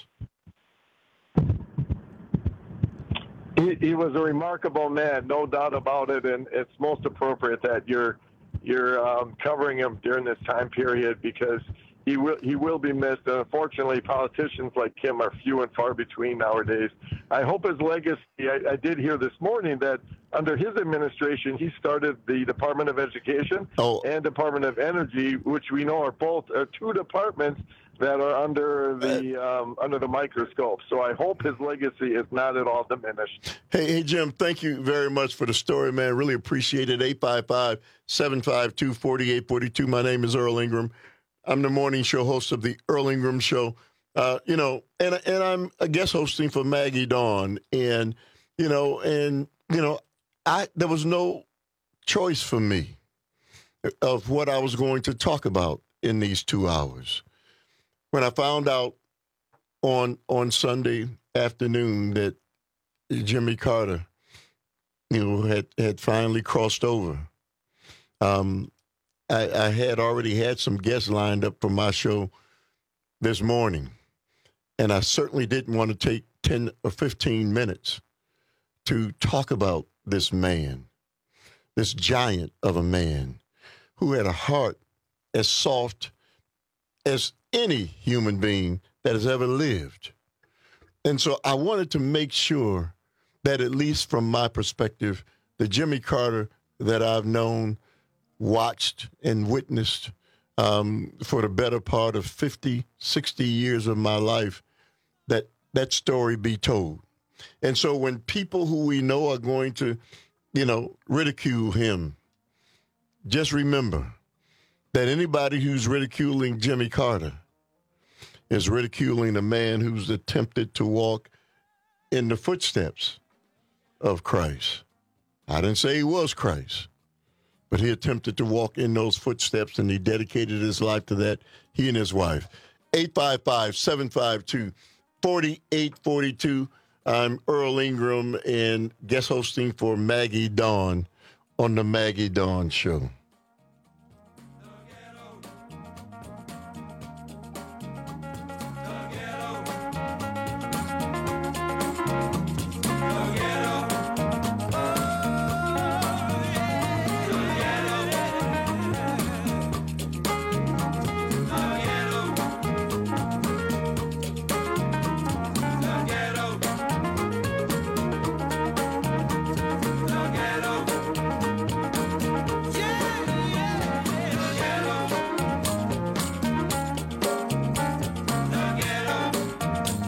He, he was a remarkable man, no doubt about it, and it's most appropriate that you're you're um, covering him during this time period because he will he will be missed. And unfortunately, politicians like him are few and far between nowadays. I hope his legacy. I, I did hear this morning that under his administration, he started the Department of Education oh. and Department of Energy, which we know are both are two departments that are under the um, under the microscope. So I hope his legacy is not at all diminished. Hey, hey, Jim, thank you very much for the story, man. Really appreciate it. eight five five, seven five two, four eight four two. My name is Earl Ingram. I'm the morning show host of the Earl Ingram Show. Uh, you know, and and I'm a guest hosting for Maggie Dawn. And, you know, and, you know, I there was no choice for me of what I was going to talk about in these two hours. When I found out on on Sunday afternoon that Jimmy Carter, you know, had, had finally crossed over, um, I, I had already had some guests lined up for my show this morning, and I certainly didn't want to take ten or fifteen minutes to talk about this man, this giant of a man who had a heart as soft as any human being that has ever lived. And so I wanted to make sure that, at least from my perspective, the Jimmy Carter that I've known, watched, and witnessed um, for the better part of fifty, sixty years of my life, that that story be told. And so when people who we know are going to, you know, ridicule him, just remember that anybody who's ridiculing Jimmy Carter is ridiculing a man who's attempted to walk in the footsteps of Christ. I didn't say he was Christ, but he attempted to walk in those footsteps, and he dedicated his life to that, he and his wife. eight five five, seven five two, four eight four two. I'm Earl Ingram and guest hosting for Maggie Dawn on the Maggie Dawn Show.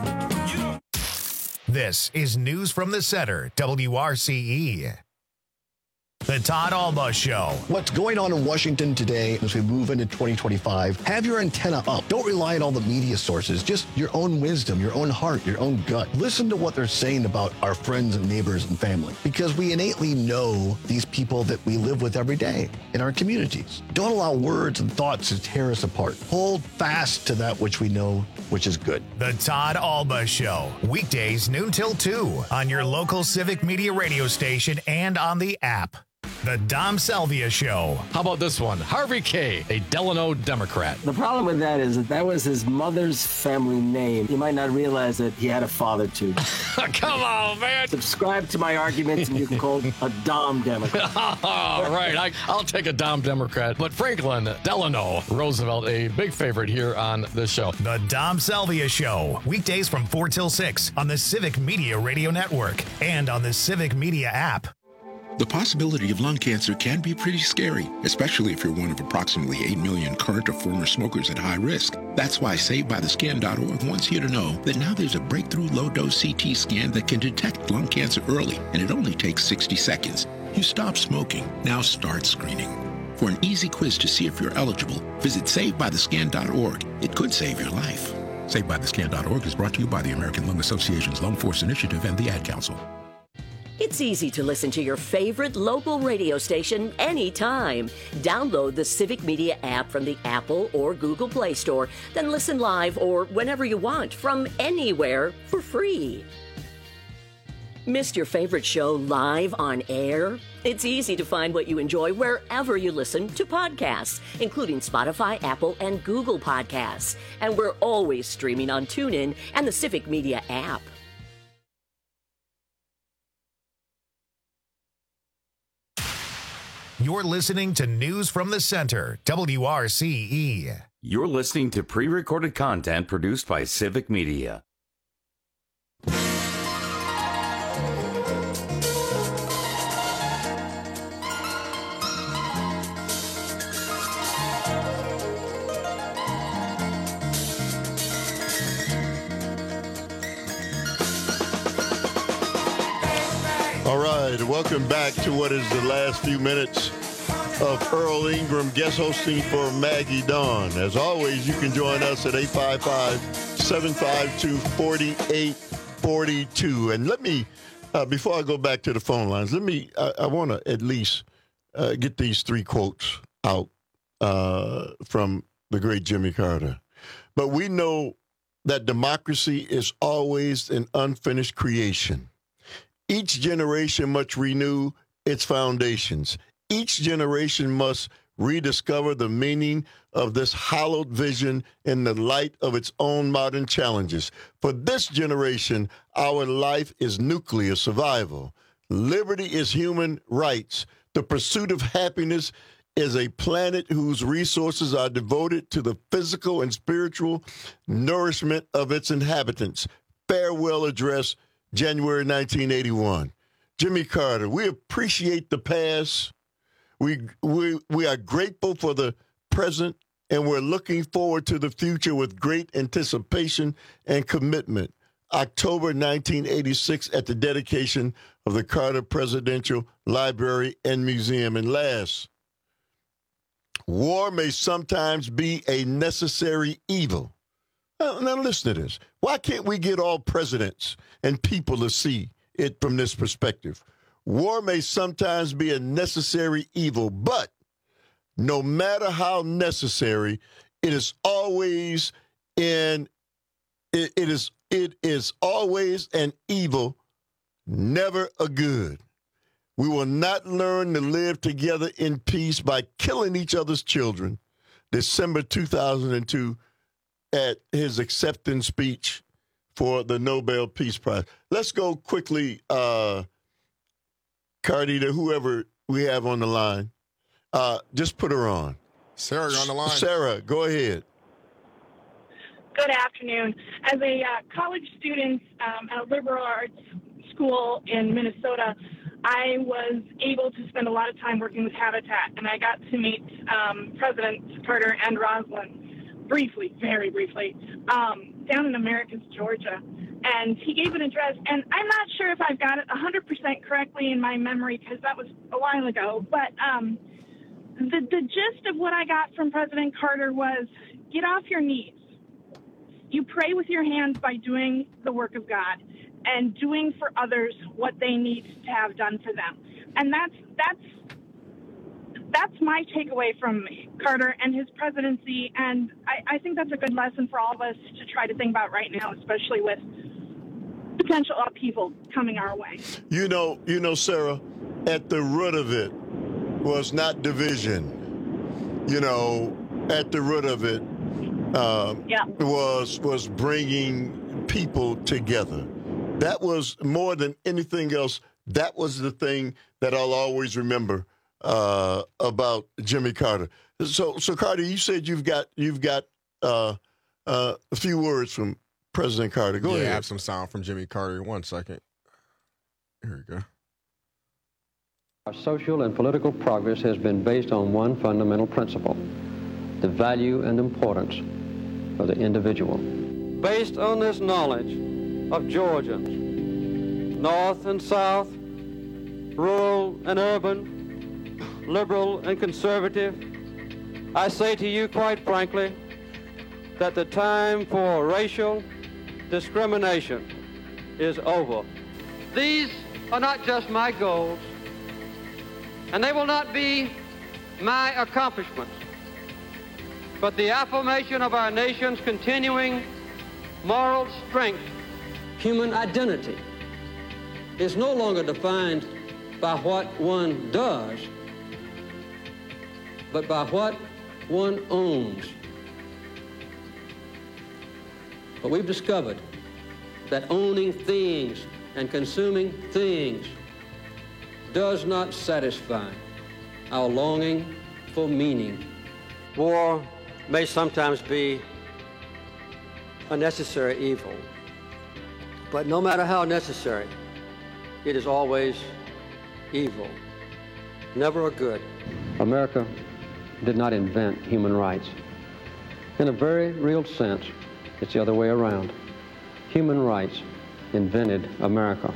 This is News from the Center, W R C E. The Todd Alba Show. What's going on in Washington today as we move into twenty twenty-five? Have your antenna up. Don't rely on all the media sources. Just your own wisdom, your own heart, your own gut. Listen to what they're saying about our friends and neighbors and family, because we innately know these people that we live with every day in our communities. Don't allow words and thoughts to tear us apart. Hold fast to that which we know, which is good. The Todd Alba Show. Weekdays noon till two on your local Civic Media radio station and on the app. The Dom Salvia Show. How about this one? Harvey Kaye, a Delano Democrat. The problem with that is that that was his mother's family name. You might not realize that he had a father, too. Come on, man. Subscribe to my arguments and you can call it a Dom Democrat. All right, I, I'll take a Dom Democrat. But Franklin Delano Roosevelt, a big favorite here on this show. The Dom Salvia Show. Weekdays from four till six on the Civic Media Radio Network and on the Civic Media app. The possibility of lung cancer can be pretty scary, especially if you're one of approximately eight million current or former smokers at high risk. That's why Saved By The Scan dot org wants you to know that now there's a breakthrough low-dose C T scan that can detect lung cancer early, and it only takes sixty seconds. You stop smoking. Now start screening. For an easy quiz to see if you're eligible, visit Saved By The Scan dot org. It could save your life. Saved By The Scan dot org is brought to you by the American Lung Association's Lung Force Initiative and the Ad Council. It's easy to listen to your favorite local radio station anytime. Download the Civic Media app from the Apple or Google Play Store, then listen live or whenever you want from anywhere for free. Missed your favorite show live on air? It's easy to find what you enjoy wherever you listen to podcasts, including Spotify, Apple, and Google Podcasts. And we're always streaming on TuneIn and the Civic Media app. You're listening to News from the Center, W R C E. You're listening to pre-recorded content produced by Civic Media. All right, welcome back to what is the last few minutes of Earl Ingram guest hosting for Maggie Dawn. As always, you can join us at eight five five, seven five two, four eight four two. And let me, uh, before I go back to the phone lines, let me, I, I want to at least uh, get these three quotes out uh, from the great Jimmy Carter. But we know that democracy is always an unfinished creation. Each generation must renew its foundations. Each generation must rediscover the meaning of this hallowed vision in the light of its own modern challenges. For this generation, our life is nuclear survival. Liberty is human rights. The pursuit of happiness is a planet whose resources are devoted to the physical and spiritual nourishment of its inhabitants. Farewell address, January nineteen eighty-one. Jimmy Carter, we appreciate the past. We, we, we are grateful for the present, and we're looking forward to the future with great anticipation and commitment. October nineteen eighty-six at the dedication of the Carter Presidential Library and Museum. And last, war may sometimes be a necessary evil. Now, now listen to this. Why can't we get all presidents and people to see it from this perspective? War may sometimes be a necessary evil, but no matter how necessary, it is always in it, it is it is always an evil, never a good. We will not learn to live together in peace by killing each other's children. December two thousand two, at his acceptance speech for the Nobel Peace Prize. Let's go quickly, uh, Cardi, to whoever we have on the line. Uh, just put her on. Sarah, you're on the line. Sarah, go ahead. Good afternoon. As a uh, college student um, at a liberal arts school in Minnesota, I was able to spend a lot of time working with Habitat, and I got to meet um, President Carter and Rosalynn briefly, very briefly, um, down in Americus, Georgia. and he gave an address, and I'm not sure if I've got it one hundred percent correctly in my memory because that was a while ago, but um, the, the gist of what I got from President Carter was, get off your knees. You pray with your hands by doing the work of God and doing for others what they need to have done for them. And that's that's that's my takeaway from Carter and his presidency, and I, I think that's a good lesson for all of us to try to think about right now, especially with potential upheaval coming our way. You know, you know, Sarah, at the root of it was not division. You know, at the root of it uh, yeah. was was bringing people together. That was more than anything else. That was the thing that I'll always remember uh, about Jimmy Carter. So, so Carter, you said you've got you've got uh, uh, a few words from President Carter. Go yeah, ahead. I have some sound from Jimmy Carter. One second. Here we go. Our social and political progress has been based on one fundamental principle: the value and importance of the individual. Based on this knowledge of Georgians, North and South, rural and urban, liberal and conservative, I say to you quite frankly that the time for racial discrimination is over. These are not just my goals, and they will not be my accomplishments, but the affirmation of our nation's continuing moral strength. Human identity is no longer defined by what one does, but by what one owns. But we've discovered that owning things and consuming things does not satisfy our longing for meaning. War may sometimes be a necessary evil, but no matter how necessary, it is always evil, never a good. America did not invent human rights. In a very real sense, it's the other way around. Human rights invented America.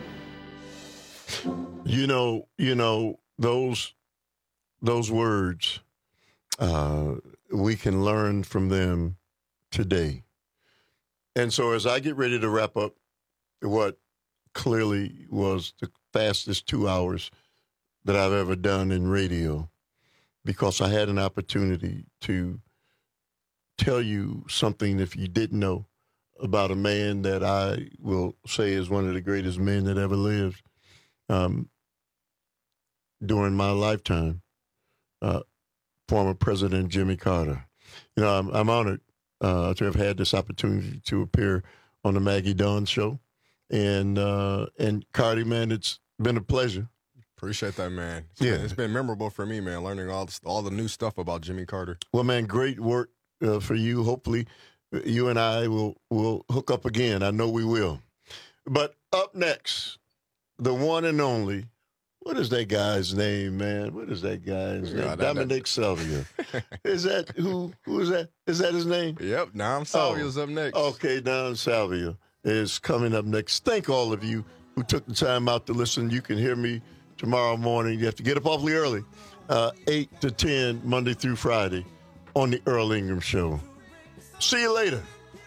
You know, you know, those those words, uh, we can learn from them today. And so as I get ready to wrap up what clearly was the fastest two hours that I've ever done in radio, because I had an opportunity to tell you something, if you didn't know, about a man that I will say is one of the greatest men that ever lived um, during my lifetime, uh, former President Jimmy Carter. You know, I'm, I'm honored uh, to have had this opportunity to appear on the Maggie Dawn Show. And, uh, and Cardi, man, it's been a pleasure. Appreciate that, man. It's Yeah. been, it's been memorable for me, man, learning all this, all the new stuff about Jimmy Carter. Well, man, great work uh, for you. Hopefully you and I will, will hook up again. I know we will. But up next, the one and only, what is that guy's name, man? What is that guy's Yeah, name? that- Dominic Salvia. Is that who? Who is that? Is that his name? Yep, Dom Salvia's up next. Okay, Dom Salvia is coming up next. Thank all of you who took the time out to listen. You can hear me tomorrow morning. You have to get up awfully early, uh, eight to ten, Monday through Friday, on the Earl Ingram Show. See you later.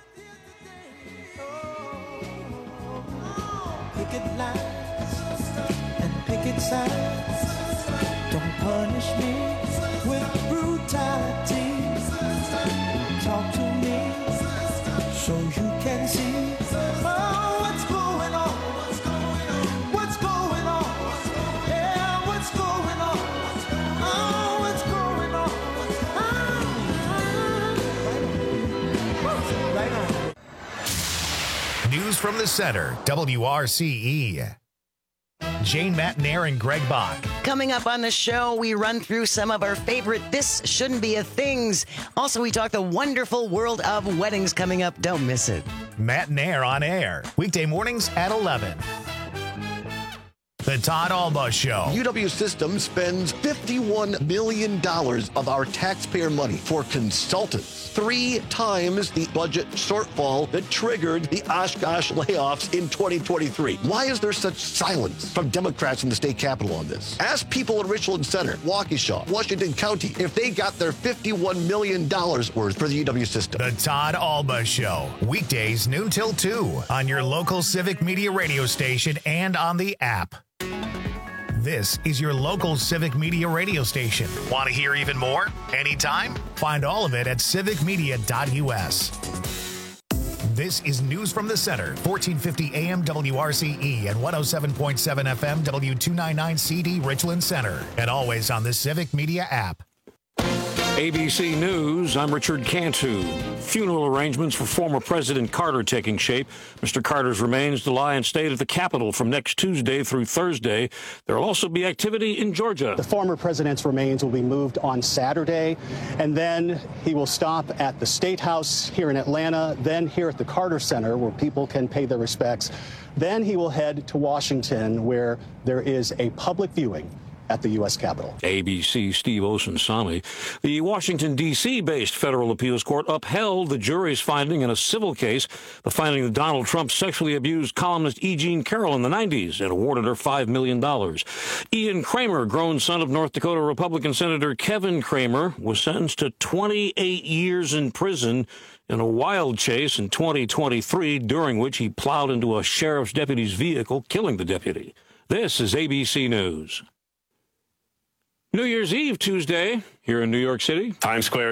Picket lines and picket signs. Don't punish me with brutality. Talk to me so you can see oh, what's going on. What's going on? Yeah, what's going on? Oh, what's going on? Ah, right on. News from the center, W R C E. Jane Matnair and Greg Bach. Coming up on the show, we run through some of our favorite This Shouldn't Be a Things. Also, we talk the wonderful world of weddings coming up. Don't miss it. Matnair on air, weekday mornings at eleven. The Todd Alba Show. U W System spends fifty-one million dollars of our taxpayer money for consultants, three times the budget shortfall that triggered the Oshkosh layoffs in twenty twenty-three. Why is there such silence from Democrats in the state capitol on this? Ask people in Richland Center, Waukesha, Washington County, if they got their fifty-one million dollars worth for the U W System. The Todd Alba Show. Weekdays noon till two on your local Civic Media radio station and on the app. This is your local Civic Media radio station. Want to hear even more? Anytime? Find all of it at civic media dot u s. This is News from the Center, fourteen fifty A M W R C E and one oh seven point seven F M W two ninety-nine C D Richland Center, and always on the Civic Media app. A B C News, I'm Richard Cantu. Funeral arrangements for former President Carter taking shape. Mister Carter's remains will lie in state at the Capitol from next Tuesday through Thursday. There will also be activity in Georgia. The former president's remains will be moved on Saturday, and then he will stop at the State House here in Atlanta, then here at the Carter Center where people can pay their respects. Then he will head to Washington where there is a public viewing at the U S Capitol. A B C Steve Osunsami. The Washington, D C-based federal appeals court upheld the jury's finding in a civil case, the finding that Donald Trump sexually abused columnist E. Jean Carroll in the nineties and awarded her five million dollars. Ian Kramer, grown son of North Dakota Republican Senator Kevin Kramer, was sentenced to twenty-eight years in prison in a wild chase in twenty twenty-three, during which he plowed into a sheriff's deputy's vehicle, killing the deputy. This is A B C News. New Year's Eve Tuesday here in New York City. Times Square